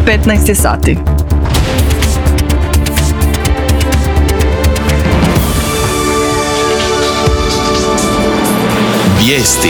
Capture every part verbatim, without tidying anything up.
petnaest je sati. Vijesti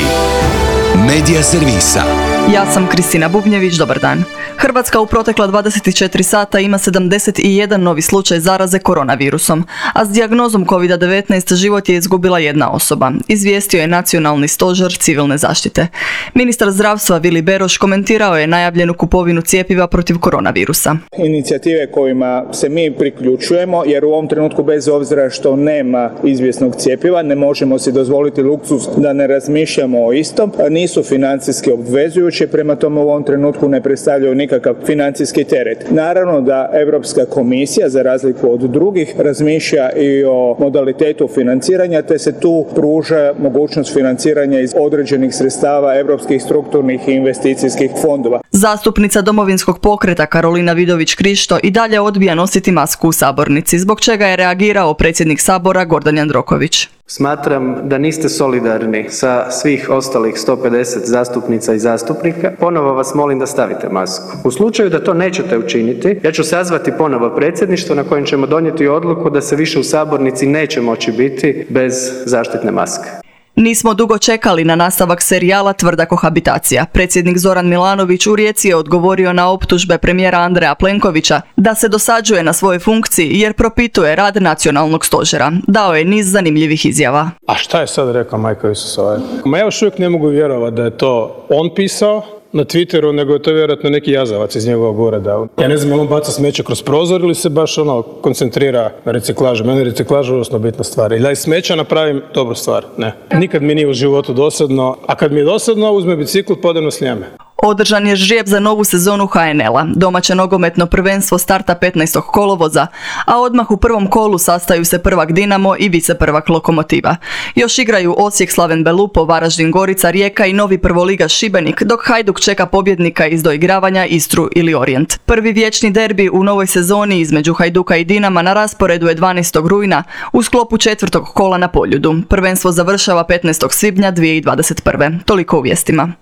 Medija servisa. Ja sam Kristina Bubnjević, dobar dan. Hrvatska u protekla dvadeset četiri sata ima sedamdeset jedan novi slučaj zaraze koronavirusom, a s dijagnozom kovid devetnaest život je izgubila jedna osoba, izvijestio je Nacionalni stožer civilne zaštite. Ministar zdravstva Vili Beroš komentirao je najavljenu kupovinu cjepiva protiv koronavirusa. Inicijative kojima se mi priključujemo, jer u ovom trenutku bez obzira što nema izvjesnog cjepiva, ne možemo si dozvoliti luksuz da ne razmišljamo o istom, nisu financijski obvezujući, prema tome u ovom trenutku ne predstavljaju nikakav financijski teret. Naravno da Europska komisija, za razliku od drugih, razmišlja i o modalitetu financiranja, te se tu pruža mogućnost financiranja iz određenih sredstava europskih strukturnih i investicijskih fondova. Zastupnica Domovinskog pokreta Karolina Vidović-Krišto i dalje odbija nositi masku u sabornici, zbog čega je reagirao predsjednik Sabora Gordan Jandroković. Smatram da niste solidarni sa svih ostalih sto pedeset zastupnica i zastupnika. Ponovo vas molim da stavite masku. U slučaju da to nećete učiniti, ja ću sazvati ponovo predsjedništvo na kojem ćemo donijeti odluku da se više u sabornici neće moći biti bez zaštitne maske. Nismo dugo čekali na nastavak serijala Tvrda kohabitacija. Predsjednik Zoran Milanović u Rijeci je odgovorio na optužbe premijera Andreja Plenkovića da se dosađuje na svojoj funkciji jer propituje rad nacionalnog stožera. Dao je niz zanimljivih izjava. A šta je sad rekao majka Isusova? Ma ja još uvijek ne mogu vjerovati da je to on pisao na Twitteru, nego je to vjerojatno neki jazavac iz njegovog ureda. Ja ne znam, je on baca smeće kroz prozor ili se baš ono koncentrira na reciklažu. Meni je reciklaža užasno bitna stvar. I da iz smeća napravim dobru stvar. Ne. Nikad mi nije u životu dosadno, a kad mi je dosadno, uzme bicikl, podem na Sljeme. Održan je žrijeb za novu sezonu ha en el a. Domaće nogometno prvenstvo starta petnaestog kolovoza, a odmah u prvom kolu sastaju se prvak Dinamo i viceprvak Lokomotiva. Još igraju Osijek, Slaven Belupo, Varaždin, Gorica, Rijeka i novi prvoligaš Šibenik, dok Hajduk čeka pobjednika iz doigravanja Istru ili Orijent. Prvi vječni derbi u novoj sezoni između Hajduka i Dinama na rasporedu je dvanaestog rujna u sklopu četvrtog kola na Poljudu. Prvenstvo završava petnaestog svibnja dvije tisuće dvadeset prve. Toliko u vijestima.